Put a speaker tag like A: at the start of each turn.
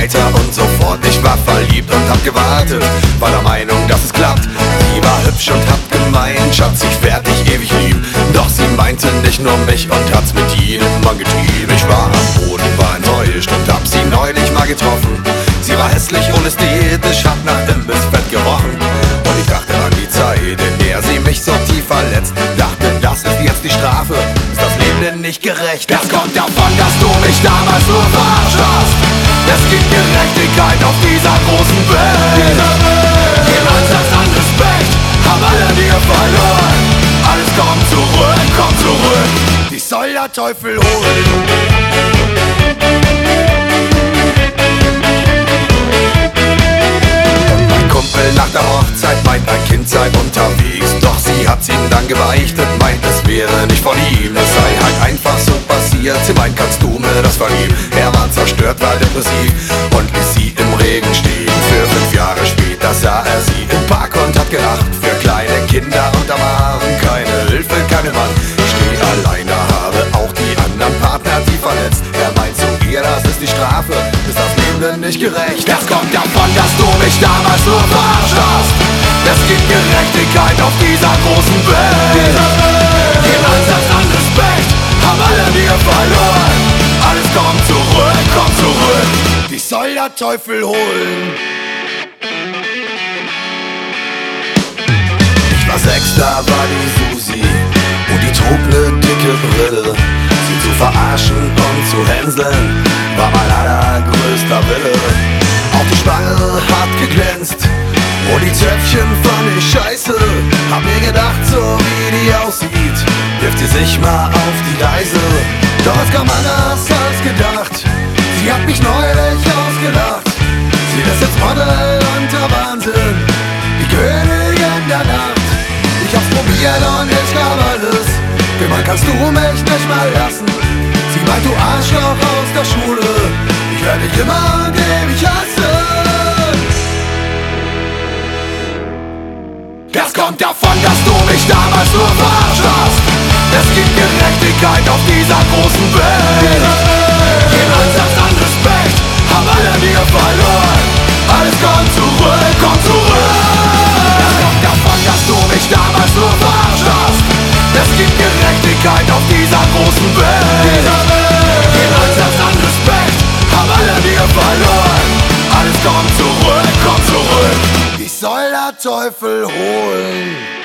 A: weiter und so fort. Ich war verliebt und hab gewartet, war der Meinung, dass es klappt. Sie war hübsch und hab gemeint, Schatz, ich werd dich ewig lieben. Doch sie meinte nicht nur mich und hat's mit jedem Mann getrieben. Ich war am Boden, war enttäuscht und hab sie neulich mal getroffen. Sie war hässlich, unästhetisch, hat nach Imbissfett gerochen. Und ich dachte an die Zeit, in der sie mich so tief verletzt. Dachte, das ist jetzt die Strafe, ist das Leben denn nicht gerecht? Das kommt davon, dass du mich damals nur verarscht hast. Es gibt Gerechtigkeit auf dieser großen Welt. Gemeinsam an Respekt haben alle dir verloren. Alles kommt zurück, dich soll der Teufel holen. Nach der Hochzeit meint, ein Kind sei unterwegs. Doch sie hat's ihm dann gebeichtet, meint, es wäre nicht von ihm. Es sei halt einfach so passiert. Sie meint, kannst du mir das vergeben? Er war zerstört, war depressiv und ließ sie im Regen stehen. Für 5 Jahre später sah er sie im Park und hat gelacht. Für kleine Kinder und da waren keine Hilfe, keine Mann. Ich steh alleine, habe auch die anderen Partner, die verletzt. Er meint zu ihr, das ist die Strafe, ist das Leben denn nicht gerecht? Das kommt davon, dass du mich damals nur verarscht hast. Es gibt Gerechtigkeit auf dieser großen Welt. Gemeinsam an Respekt haben alle dir verloren. Alles kommt zurück, dich soll der Teufel holen. Ich war 6, da war die Susi und die trug ne dicke Brille. Sie zu verarschen und zu hänseln war mein allergrößter Wille. Auch die Spange hat geglänzt und die Zöpfchen fand ich scheiße. Hab mir gedacht, so wie die aussieht, wirft sie sich mal auf die Reise. Doch es kam anders als gedacht. Sie hat mich neulich ausgelacht. Sie ist jetzt Model und der Wahnsinn, die Königin der Nacht. Ich hab's probiert und ich gab alles. Gemeint, kannst du mich nicht mal lassen. Sie meint, du Arschloch aus der Schule, ich werde dich immer und ewig hassen. Das kommt davon, dass du mich damals nur verarscht hast. Es gibt Gerechtigkeit auf dieser großen Welt. Gemeinsam an Respekt haben alle dir verloren. Alles kommt zurück. Das kommt davon, dass du mich damals nur verarscht hast. Es gibt Gerechtigkeit auf dieser großen Welt. Gemeinsam an Respekt haben alle dir verloren. Alles kommt zurück, dich soll der Teufel holen.